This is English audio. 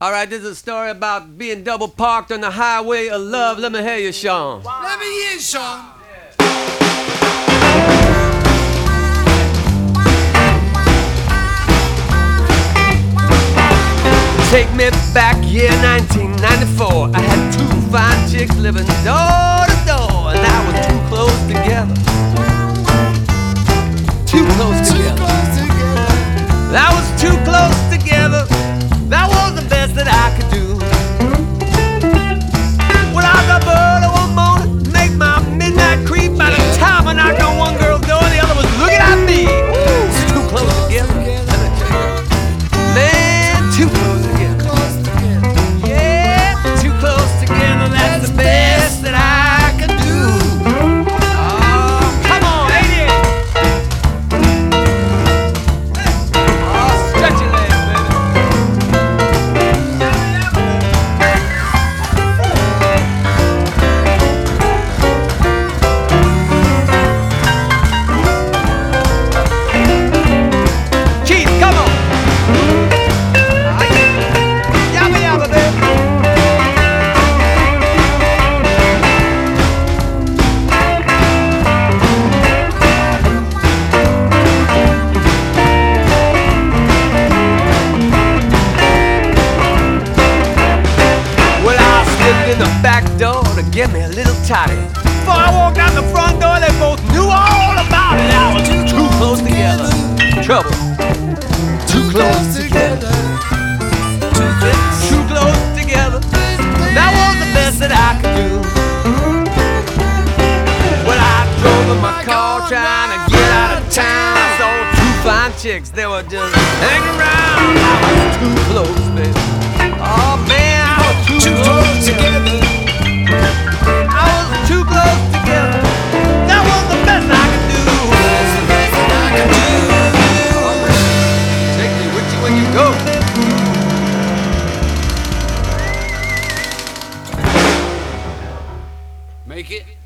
All right, this is a story about being double parked on the highway of love. Let me hear you, Sean. Let me hear, Sean. Take me back, year 1994. I had two fine chicks living door to door, and I was too close together. Too close together. That was too close together. That was the best that I could do. When I was up early one morning, make my midnight creep. By the time I knocked on one girl's door, the other was looking at me. Ooh, too close together. Let me tell you, man, too close together. Yeah, too close together. That's the best that I could do. Oh, come on, ain't it? Oh, stretch your legs, baby. Keith, come on. Yabba yabba, baby. Well, I slipped in the back door to get me a little toddy. Before I walked out the front door, they both knew all about it. I was too close together. Trouble. Too close together. Too close together. That was the best that I could do. Well, I drove in my car trying to get out of town. I saw two fine chicks. They were just hanging around. I was too close, baby. Oh, man, I was too close together. I was too close together. That was the best I could do. Take me with you when you go. Make it.